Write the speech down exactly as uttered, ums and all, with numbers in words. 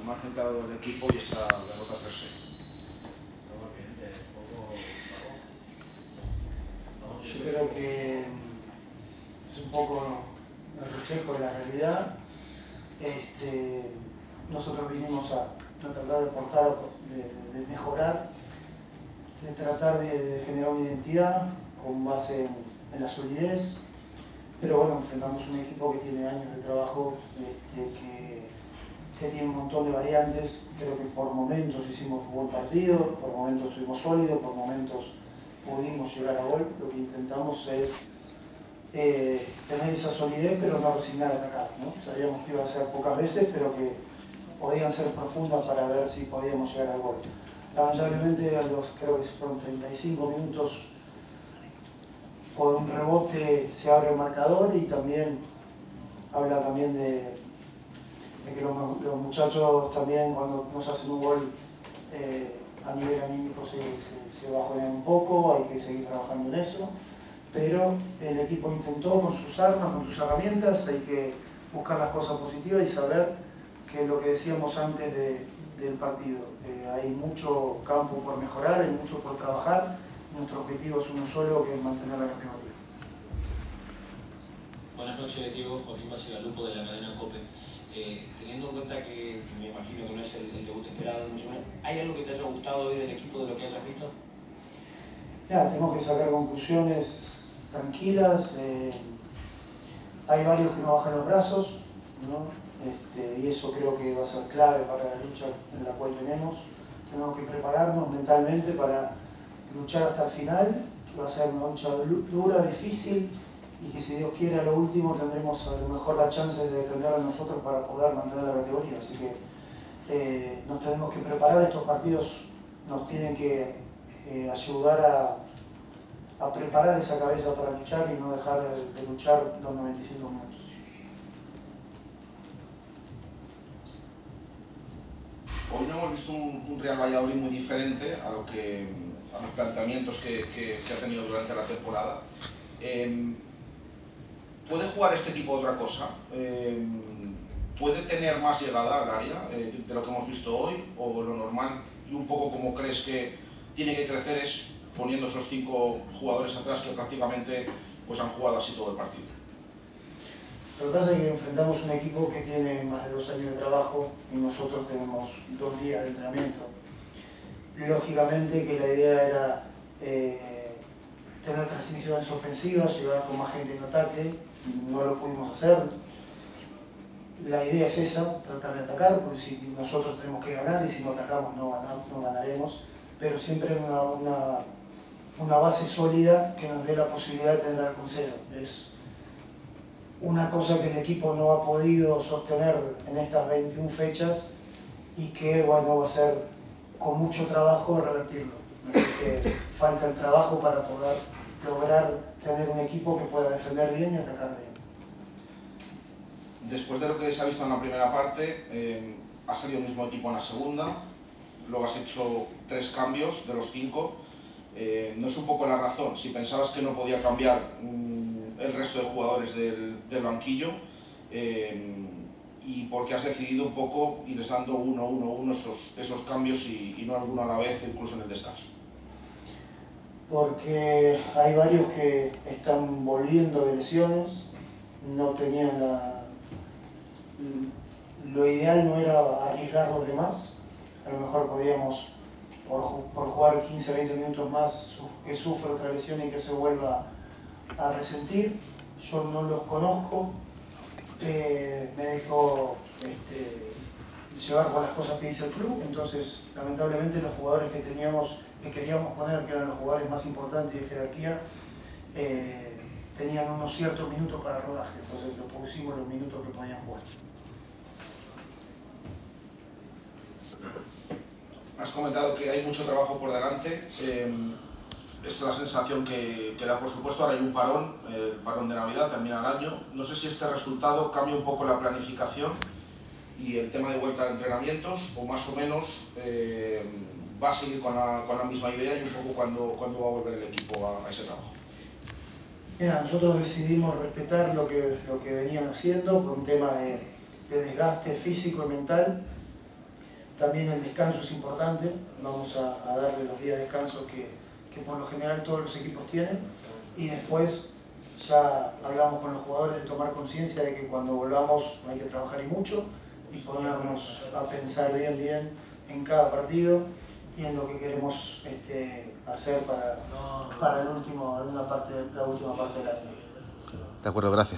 margen que ha dado el equipo y esa derrota tres cero. Yo creo que es un poco el reflejo de la realidad. Este, nosotros vinimos a, a tratar de aportar, de, de mejorar, de tratar de, de generar una identidad con base en, en la solidez, pero bueno, enfrentamos un equipo que tiene años de trabajo, este, que, que tiene un montón de variantes. Creo que por momentos hicimos un buen partido, por momentos estuvimos sólidos, por momentos pudimos llegar a gol. Lo que intentamos es eh, tener esa solidez, pero no resignar a atacar, ¿no? Sabíamos que iba a ser pocas veces, pero que podían ser profundas para ver si podíamos llegar al gol. Lamentablemente, a los, creo que fueron treinta y cinco minutos, por un rebote se abre el marcador, y también habla también de, de que los, los muchachos también, cuando nos hacen un gol, eh, a nivel anímico se, se, se bajonean un poco. Hay que seguir trabajando en eso, pero el equipo intentó con sus armas, con sus herramientas. Hay que buscar las cosas positivas y saber que lo que decíamos antes de, del partido, eh, hay mucho campo por mejorar, hay mucho por trabajar. Nuestro objetivo es uno solo, que es mantener la categoría. Buenas noches, Diego. Joaquín Basigalupo, de la cadena COPE. Eh, teniendo en cuenta que, que me imagino que no es el, el debut esperado, mucho menos, ¿hay algo que te haya gustado hoy del equipo, de lo que hayas visto? Ya, tenemos que sacar conclusiones tranquilas. Eh, hay varios que no bajan los brazos, ¿no? Este, y eso creo que va a ser clave para la lucha en la cual tenemos. Tenemos que prepararnos mentalmente para luchar hasta el final. Va a ser una lucha dura, difícil, y que si Dios quiere a lo último tendremos a lo mejor la chance de defender a nosotros para poder mantener la categoría. Así que eh, nos tenemos que preparar. Estos partidos nos tienen que eh, ayudar a, a preparar esa cabeza para luchar y no dejar de, de luchar los noventa y cinco minutos. Hoy no hemos visto un, un Real Valladolid muy diferente a lo que a los planteamientos que, que, que ha tenido durante la temporada. Eh, ¿Puede jugar este equipo otra cosa? Eh, ¿Puede tener más llegada al área eh, de lo que hemos visto hoy? ¿O lo normal, y un poco como crees que tiene que crecer, es poniendo esos cinco jugadores atrás que prácticamente pues, han jugado así todo el partido? Lo que pasa es que enfrentamos un equipo que tiene más de dos años de trabajo y nosotros tenemos dos días de entrenamiento. Lógicamente que la idea era eh, tener transiciones ofensivas, llegar con más gente en ataque. No lo pudimos hacer. La idea es esa, tratar de atacar, porque si nosotros tenemos que ganar, y si no atacamos no, ganar, no ganaremos, pero siempre una, una, una base sólida que nos dé la posibilidad de tener algo en cero. Es una cosa que el equipo no ha podido sostener en estas veintiuna fechas, y que bueno, va a ser con mucho trabajo revertirlo. Así que falta el trabajo para poder lograr tener un equipo que pueda defender bien y atacar bien. Después de lo que se ha visto en la primera parte, eh, ha salido el mismo equipo en la segunda, luego has hecho tres cambios de los cinco. Eh, ¿No es un poco la razón? Si pensabas que no podía cambiar mmm, el resto de jugadores del, del banquillo, eh, y por qué has decidido un poco irles dando uno, uno, uno esos, esos cambios y, y no alguno a la vez, incluso en el descanso. Porque hay varios que están volviendo de lesiones, no tenían la... Lo ideal no era arriesgarlos de más. A lo mejor podíamos, por, por jugar quince a veinte minutos más, que sufra otra lesión y que se vuelva a resentir. Yo no los conozco, eh, me dejo este, llevar por las cosas que dice el club. Entonces lamentablemente los jugadores que teníamos, que queríamos poner, que eran los jugadores más importantes y de jerarquía, eh, tenían unos ciertos minutos para rodaje, entonces los pusimos los minutos que podían jugar. Has comentado que hay mucho trabajo por delante. Eh, es la sensación que, que da, por supuesto. Ahora hay un parón, eh, el parón de Navidad, termina el año. No sé si este resultado cambia un poco la planificación y el tema de vuelta a entrenamientos, o más o menos eh, va a seguir con la, con la misma idea, y un poco cuándo, cuándo va a volver el equipo a, a ese trabajo. Mira, nosotros decidimos respetar lo que, lo que venían haciendo por un tema de, de desgaste físico y mental. también el descanso es importante, vamos a, a darle los días de descanso que, que por lo general todos los equipos tienen, y después ya hablamos con los jugadores de tomar conciencia de que cuando volvamos hay que trabajar y mucho, y ponernos a pensar bien bien en cada partido y en lo que queremos este, hacer para, para el último, una parte, la última parte del año. De acuerdo, gracias.